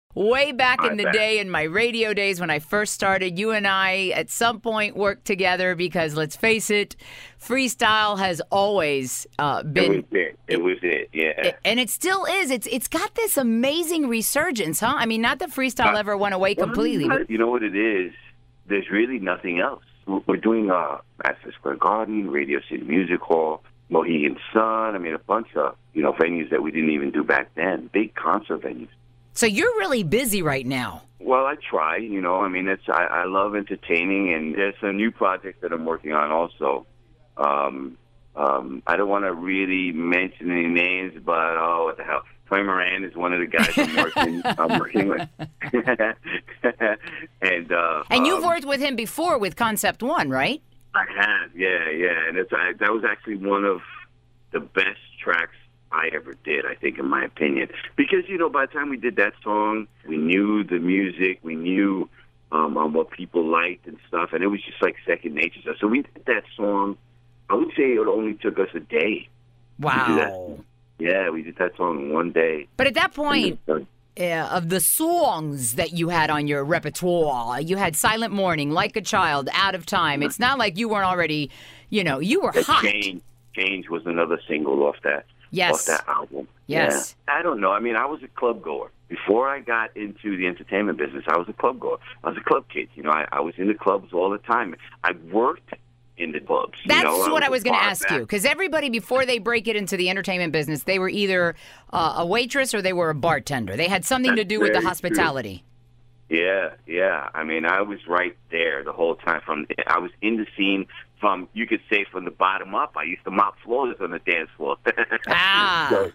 Way back in I the bet. day, in my radio days when I first started, you and I at some point worked together because, let's face it, freestyle has always been. It was it. Yeah. And it still is. It's got this amazing resurgence, huh? I mean, not that freestyle ever went away completely. But You know what it is? There's really nothing else. We're doing Madison Square Garden, Radio City Music Hall, Mohegan Sun. I mean, a bunch of venues that we didn't even do back then. Big concert venues. so you're really busy right now. Well, I try. I mean, I love entertaining, and there's some new projects that I'm working on also. I don't want to really mention any names, but what the hell? Troy Moran is one of the guys I'm working with. And you've worked with him before with Concept One, right? I have, yeah. And that was actually one of the best tracks I ever did, I think, in my opinion. Because, by the time we did that song, we knew the music, we knew what people liked and stuff, and it was just like second nature. So we did that song, I would say it only took us a day. Wow. Yeah, we did that song in one day. But at that point, of the songs that you had on your repertoire, you had Silent Morning, Like a Child, Out of Time. It's not like you weren't already, you were hot. Change was another single off that. Yes. Off that album. Yes. Yeah. I don't know. I mean, I was a club goer. Before I got into the entertainment business, I was a club goer. I was a club kid. I was in the clubs all the time. I worked in the clubs. That's what I was going to ask you. Because everybody, before they break it into the entertainment business, they were either a waitress or they were a bartender. They had something to do with the hospitality. True. Yeah. I mean, I was right there the whole time. I was in the scene from, you could say, from the bottom up. I used to mop floors on the dance floor. So,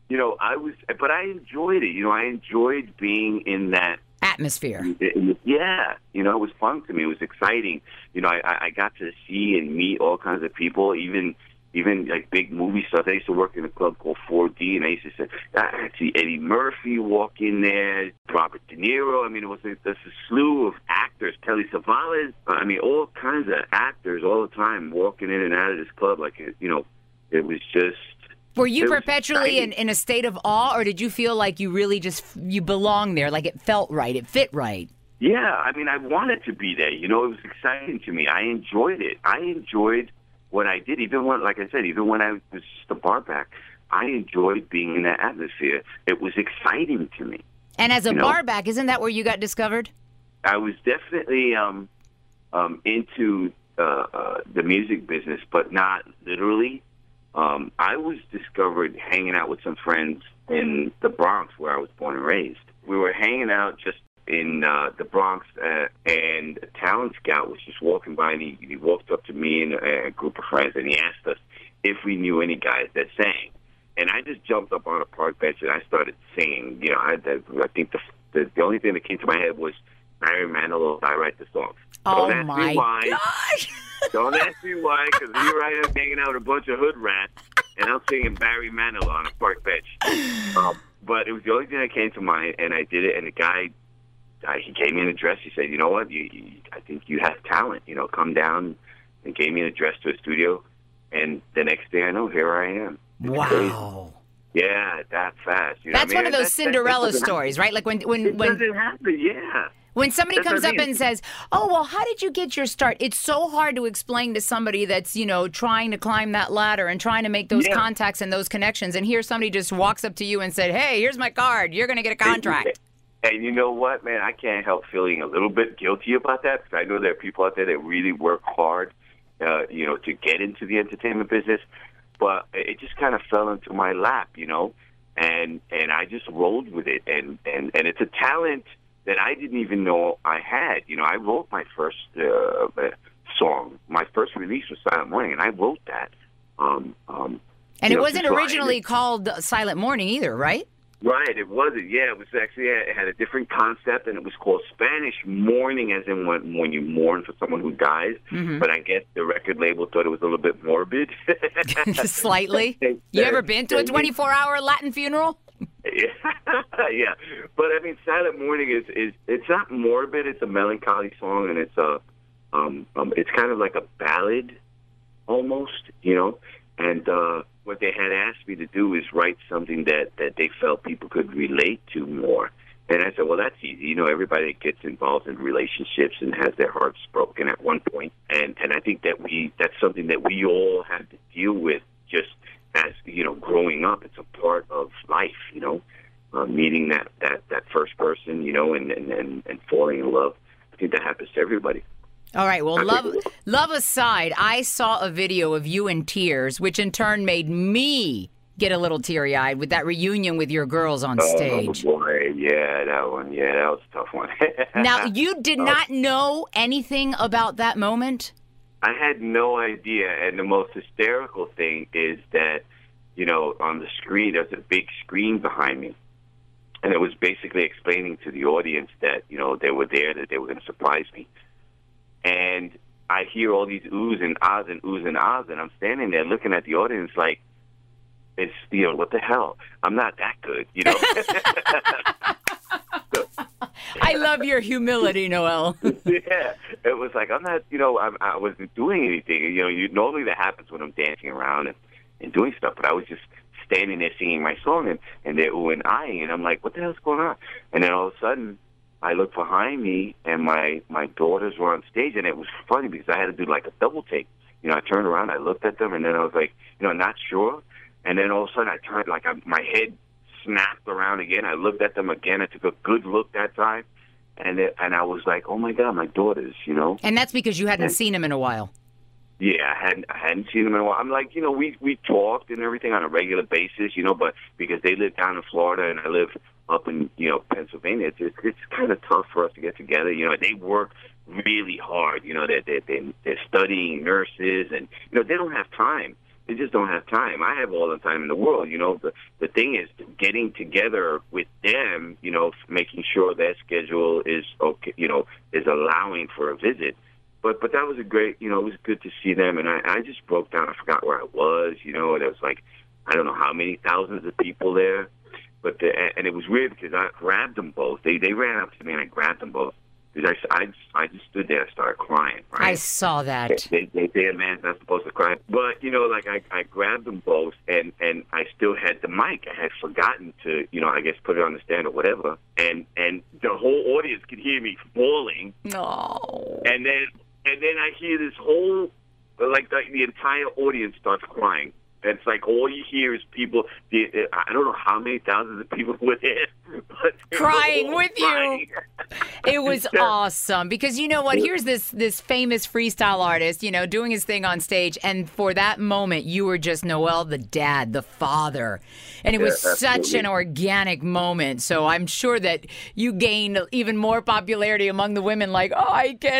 but I enjoyed it. I enjoyed being in that atmosphere. Yeah. It was fun to me. It was exciting. I got to see and meet all kinds of people, even like big movie stars. I used to work in a club called 4D, and I used to say, I'd see Eddie Murphy walk in there, Robert De Niro. I mean, there's a slew of actors, Telly Savalas. I mean, all kinds of actors all the time walking in and out of this club. Like, it was just... Were you perpetually in a state of awe, or did you feel like you really you belonged there, like it felt right, it fit right? Yeah, I mean, I wanted to be there. It was exciting to me. I enjoyed it. I enjoyed what I did, even when I was just a bar back, I enjoyed being in that atmosphere. It was exciting to me. And as a bar back, isn't that where you got discovered? I was definitely into the music business, but not literally. I was discovered hanging out with some friends in the Bronx, where I was born and raised. We were hanging out just in the Bronx, and a talent scout was just walking by, and he walked up to me and a group of friends, and he asked us if we knew any guys that sang. And I just jumped up on a park bench, and I started singing. I think the only thing that came to my head was Barry Manilow, I write the songs. Oh, my gosh. Don't ask me why, because here I am hanging out with a bunch of hood rats, and I'm singing Barry Manilow on a park bench. But it was the only thing that came to mind, and I did it, and the guy, he gave me an address. He said, you know what, I think you have talent. Come down, and gave me an address to a studio, and the next day I know, here I am. It's wow. Crazy. Yeah, that fast. That's one of those Cinderella stories, right? Like when it doesn't happen, yeah. When somebody comes up and says, oh, well, how did you get your start? It's so hard to explain to somebody that's, trying to climb that ladder and trying to make those contacts and those connections. And here somebody just walks up to you and said, hey, here's my card. You're going to get a contract. And you know what, man? I can't help feeling a little bit guilty about that, because I know there are people out there that really work hard, to get into the entertainment business. But it just kind of fell into my lap, and I just rolled with it. And it's a talent that I didn't even know I had. I wrote my first song. My first release was Silent Morning, and I wrote that. And it wasn't originally called Silent Morning either, right? Right, it wasn't. Yeah, it was actually, it had a different concept, and it was called Spanish Mourning, as in when you mourn for someone who dies. Mm-hmm. But I guess the record label thought it was a little bit morbid. Slightly? You ever been to a 24-hour Latin funeral? Yeah. But I mean, Silent Morning is it's not morbid. It's a melancholy song, and it's kind of like a ballad almost, And what they had asked me to do is write something that they felt people could relate to more. And I said, well, that's easy. You know, everybody gets involved in relationships and has their hearts broken at one point. And I think that's something that we all have to deal with just as, you know, growing up. It's a part of life, you know, meeting that first person, you know, and falling in love. I think that happens to everybody. All right. Well, love aside, I saw a video of you in tears, which in turn made me get a little teary-eyed with that reunion with your girls on stage. Oh, boy. Yeah, that one. Yeah, that was a tough one. Now, you did not know anything about that moment? I had no idea. And the most hysterical thing is that, you know, on the screen, there's a big screen behind me. And it was basically explaining to the audience that, you know, they were there, that they were going to surprise me. And I hear all these oohs and ahs and oohs and ahs, and I'm standing there looking at the audience like, it's, you know, what the hell? I'm not that good, you know? I love your humility, Noel. Yeah, it was like, I'm not, you know, I wasn't doing anything. You know, normally that happens when I'm dancing around and doing stuff, but I was just standing there singing my song, and they're oohing and ahhing, and I'm like, what the hell's going on? And then all of a sudden, I looked behind me, and my daughters were on stage, and it was funny because I had to do like a double take. You know, I turned around, I looked at them, and then I was like, you know, not sure. And then all of a sudden, I turned, like my head snapped around again. I looked at them again. I took a good look that time, and I was like, oh my God, my daughters, you know. And that's because you hadn't seen them in a while. Yeah, I hadn't seen them in a while. I'm like, you know, we talked and everything on a regular basis, you know, but because they live down in Florida and I live up in, you know, Pennsylvania, it's kind of tough for us to get together. You know, they work really hard. You know, they're studying nurses, and you know, they don't have time. They just don't have time. I have all the time in the world. You know, the thing is getting together with them. You know, making sure their schedule is okay. You know, is allowing for a visit. But that was a great, you know, it was good to see them, and I just broke down. I forgot where I was, you know, and there was like, I don't know how many thousands of people there, but and it was weird because I grabbed them both. They ran up to me and I grabbed them both because I just stood there and started crying. Right? I saw that. They say a man's not supposed to cry, but you know, like I grabbed them both, and I still had the mic. I had forgotten to, you know, I guess put it on the stand or whatever, and the whole audience could hear me bawling. No. And then I hear this whole, like the entire audience starts crying. It's like all you hear is people, I don't know how many thousands of people were there, but crying with crying. you. It was awesome because you know what? Here's this famous freestyle artist, you know, doing his thing on stage. And for that moment, you were just Noel, the dad, the father. And it was such an organic moment. So I'm sure that you gained even more popularity among the women like, ay, qué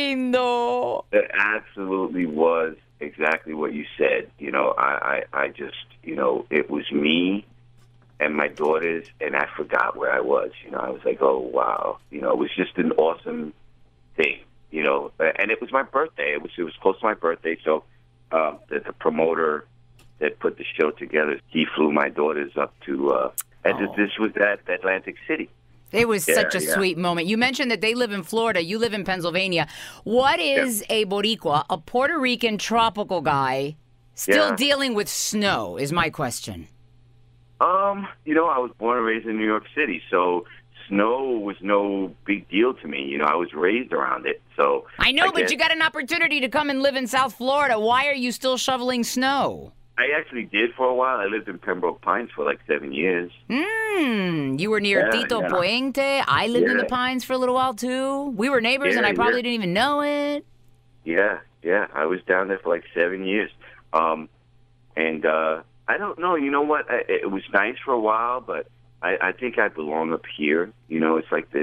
lindo. It absolutely was. Exactly what you said. You know, I just, you know, it was me and my daughters, and I forgot where I was. You know, I was like, oh, wow. You know, it was just an awesome thing, you know. And it was my birthday. It was close to my birthday, so the promoter that put the show together, he flew my daughters up to, this was at Atlantic City. It was such a sweet moment. You mentioned that they live in Florida. You live in Pennsylvania. What is a Boricua, a Puerto Rican tropical guy, still dealing with snow is my question. You know, I was born and raised in New York City, so snow was no big deal to me. You know, I was raised around it. So I know, but you got an opportunity to come and live in South Florida. Why are you still shoveling snow? I actually did for a while. I lived in Pembroke Pines for like 7 years. You were near Tito Puente. I lived in the Pines for a little while, too. We were neighbors, and I probably didn't even know it. Yeah. I was down there for like 7 years. And I don't know. You know what? It was nice for a while, but I think I belong up here. You know, it's like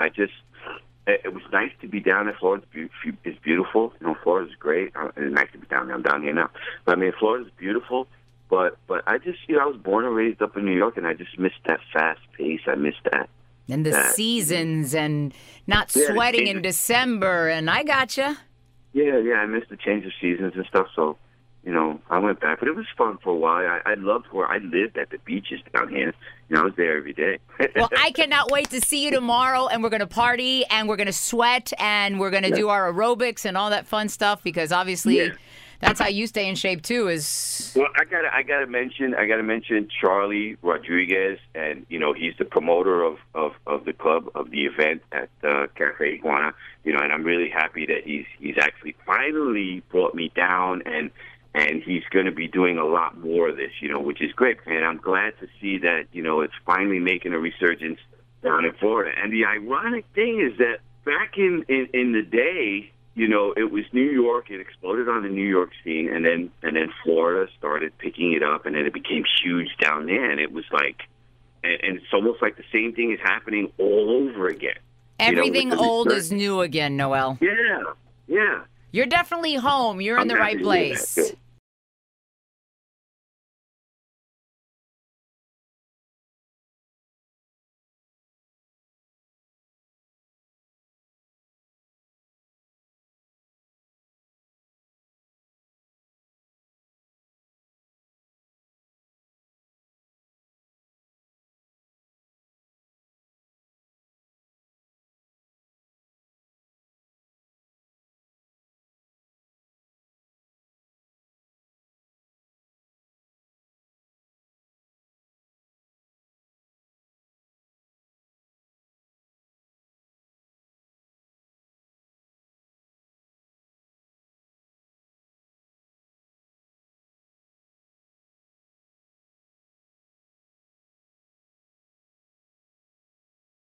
it was nice to be down there. Florida is beautiful. You know, Florida's great. It's nice to be down there. I'm down here now. But, I mean, Florida's beautiful. But I just, you know, I was born and raised up in New York, and I just missed that fast pace. I missed that. And the seasons and not sweating in December. And I gotcha. Yeah. I missed the change of seasons and stuff. So, you know, I went back. But it was fun for a while. I loved where I lived at the beaches down here. You know, I was there every day. Well, I cannot wait to see you tomorrow, and we're going to party, and we're going to sweat, and we're going to do our aerobics and all that fun stuff because obviously That's how you stay in shape too. Is Well, I gotta mention Charlie Rodriguez, and he's the promoter of the club, of the event at Cafe Iguana. And I'm really happy that he's actually finally brought me down, and he's going to be doing a lot more of this, which is great. And I'm glad to see that it's finally making a resurgence down in Florida. And the ironic thing is that back in the day, it was New York. It exploded on the New York scene, and then Florida started picking it up, and then it became huge down there. And it was like, and it's almost like the same thing is happening all over again. Everything old is new again, Noel. Yeah. You're definitely home. You're in the right place.